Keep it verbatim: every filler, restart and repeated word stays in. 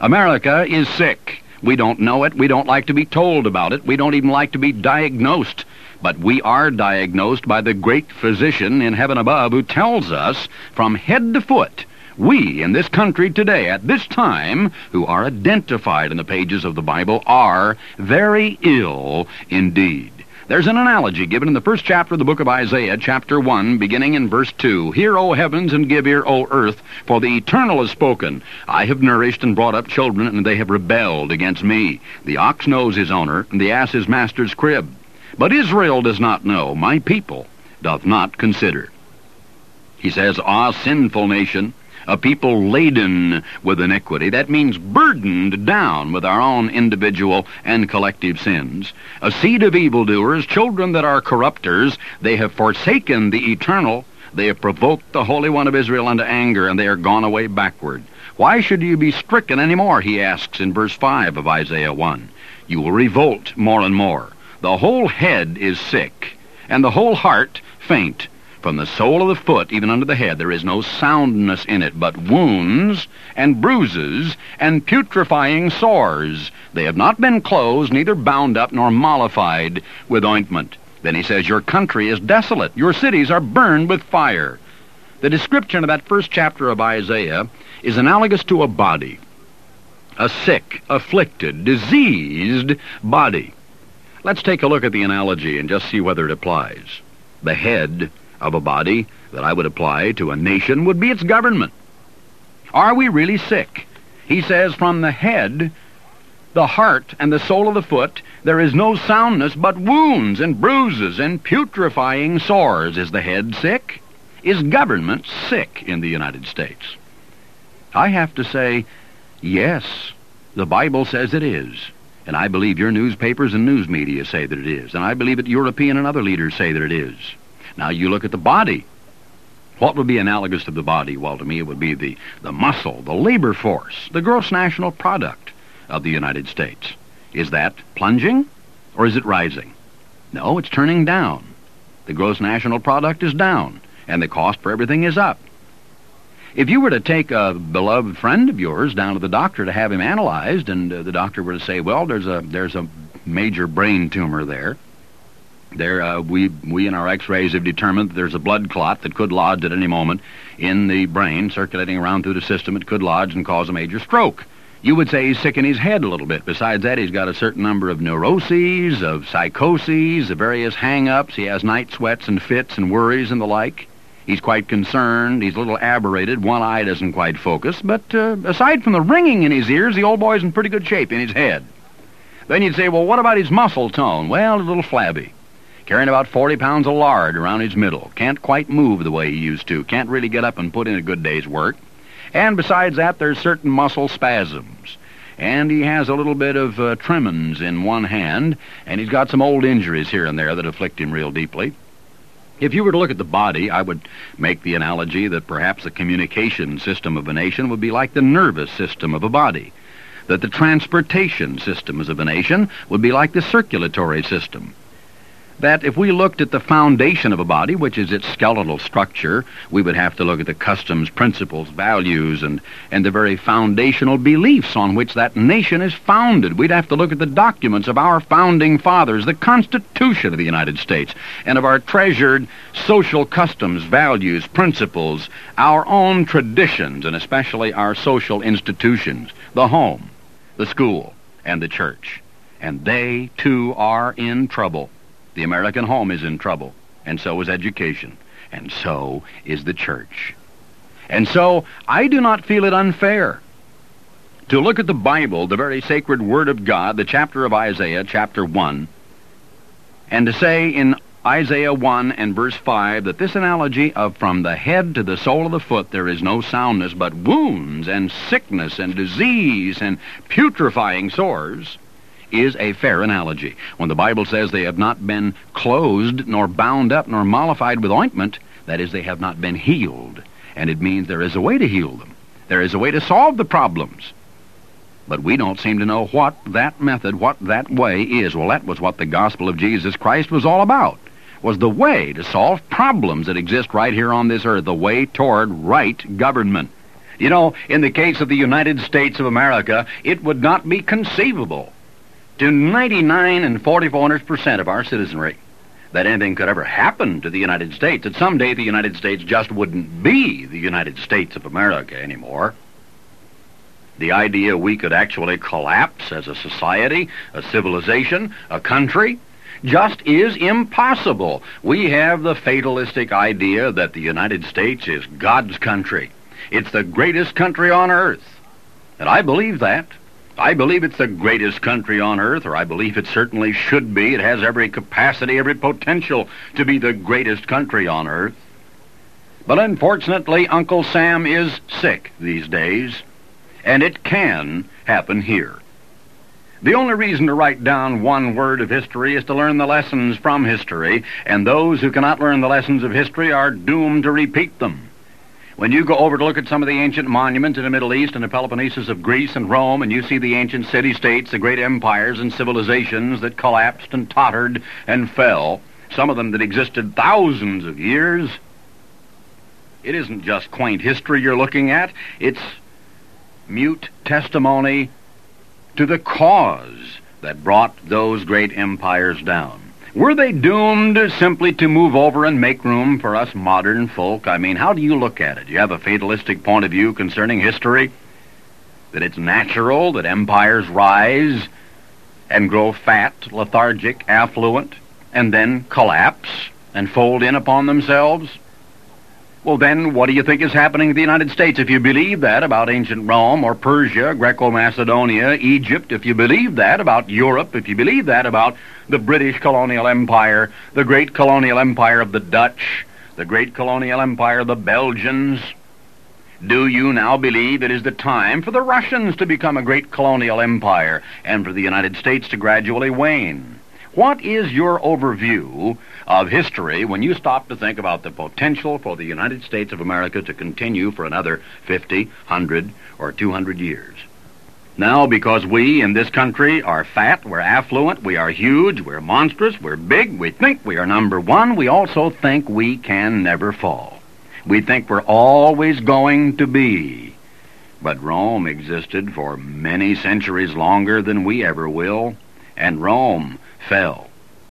America is sick. We don't know it. We don't like to be told about it. We don't even like to be diagnosed. But we are diagnosed by the great physician in heaven above who tells us from head to foot, we in this country today, at this time, who are identified in the pages of the Bible, are very ill indeed. There's an analogy given in the first chapter of the book of Isaiah, chapter one, beginning in verse two. Hear, O heavens, and give ear, O earth, for the Eternal has spoken. I have nourished and brought up children, and they have rebelled against me. The ox knows his owner, and the ass his master's crib. But Israel does not know, my people doth not consider. He says, Ah, sinful nation, a people laden with iniquity. That means burdened down with our own individual and collective sins. A seed of evildoers, children that are corrupters. They have forsaken the Eternal. They have provoked the Holy One of Israel unto anger, and they are gone away backward. Why should you be stricken any more, he asks in verse five of Isaiah one. You will revolt more and more. The whole head is sick, and the whole heart faint. From the sole of the foot even unto the head there is no soundness in it, but wounds and bruises and putrefying sores. They have not been closed, neither bound up nor mollified with ointment. Then he says, your country is desolate. Your cities are burned with fire. The description of that first chapter of Isaiah is analogous to a body, a sick, afflicted, diseased body. Let's take a look at the analogy and just see whether it applies. The head of a body that I would apply to a nation would be its government. Are we really sick? He says, from the head, the heart, and the sole of the foot, there is no soundness but wounds and bruises and putrefying sores. Is the head sick? Is government sick in the United States? I have to say, yes, the Bible says it is. And I believe your newspapers and news media say that it is. And I believe that European and other leaders say that it is. Now you look at the body. What would be analogous to the body? Well, to me it would be the, the muscle, the labor force, the gross national product of the United States. Is that plunging or is it rising? No, it's turning down. The gross national product is down and the cost for everything is up. If you were to take a beloved friend of yours down to the doctor to have him analyzed, and uh, the doctor were to say, well, there's a there's a major brain tumor there. There, uh, we we in our X-rays have determined that there's a blood clot that could lodge at any moment in the brain, circulating around through the system. It could lodge and cause a major stroke. You would say he's sick in his head a little bit. Besides that, he's got a certain number of neuroses, of psychoses, of various hang-ups. He has night sweats and fits and worries and the like. He's quite concerned. He's a little aberrated. One eye doesn't quite focus. But uh, aside from the ringing in his ears, the old boy's in pretty good shape in his head. Then you'd say, well, what about his muscle tone? Well, a little flabby. Carrying about forty pounds of lard around his middle. Can't quite move the way he used to. Can't really get up and put in a good day's work. And besides that, there's certain muscle spasms. And he has a little bit of uh, tremens in one hand. And he's got some old injuries here and there that afflict him real deeply. If you were to look at the body, I would make the analogy that perhaps the communication system of a nation would be like the nervous system of a body. That the transportation systems of a nation would be like the circulatory system. That if we looked at the foundation of a body, which is its skeletal structure, we would have to look at the customs, principles, values, and, and the very foundational beliefs on which that nation is founded. We'd have to look at the documents of our founding fathers, the Constitution of the United States, and of our treasured social customs, values, principles, our own traditions, and especially our social institutions, the home, the school, and the church. And they, too, are in trouble. The American home is in trouble, and so is education, and so is the church. And so I do not feel it unfair to look at the Bible, the very sacred Word of God, the chapter of Isaiah, chapter one, and to say in Isaiah one and verse five that this analogy of from the head to the sole of the foot there is no soundness but wounds and sickness and disease and putrefying sores is a fair analogy. When the Bible says they have not been closed, nor bound up, nor mollified with ointment, that is, they have not been healed. And it means there is a way to heal them. There is a way to solve the problems. But we don't seem to know what that method, what that way is. Well, that was what the gospel of Jesus Christ was all about, was the way to solve problems that exist right here on this earth, the way toward right government. You know, in the case of the United States of America, it would not be conceivable to ninety-nine and forty-four percent of our citizenry that anything could ever happen to the United States, that someday the United States just wouldn't be the United States of America anymore. The idea we could actually collapse as a society, a civilization, a country, just is impossible. We have the fatalistic idea that the United States is God's country. It's the greatest country on earth. And I believe that. I believe it's the greatest country on earth, or I believe it certainly should be. It has every capacity, every potential to be the greatest country on earth. But unfortunately, Uncle Sam is sick these days, and it can happen here. The only reason to write down one word of history is to learn the lessons from history, and those who cannot learn the lessons of history are doomed to repeat them. When you go over to look at some of the ancient monuments in the Middle East and the Peloponnesus of Greece and Rome, and you see the ancient city-states, the great empires and civilizations that collapsed and tottered and fell, some of them that existed thousands of years, it isn't just quaint history you're looking at, it's mute testimony to the cause that brought those great empires down. Were they doomed simply to move over and make room for us modern folk? I mean, how do you look at it? Do you have a fatalistic point of view concerning history? That it's natural that empires rise and grow fat, lethargic, affluent, and then collapse and fold in upon themselves? Well, then, what do you think is happening to the United States? If you believe that about ancient Rome or Persia, Greco-Macedonia, Egypt, if you believe that about Europe, if you believe that about the British colonial empire, the great colonial empire of the Dutch, the great colonial empire of the Belgians, do you now believe it is the time for the Russians to become a great colonial empire and for the United States to gradually wane? What is your overview of history when you stop to think about the potential for the United States of America to continue for another fifty, one hundred, or two hundred years? Now, because we in this country are fat, we're affluent, we are huge, we're monstrous, we're big, we think we are number one, we also think we can never fall. We think we're always going to be. But Rome existed for many centuries longer than we ever will, and Rome fell.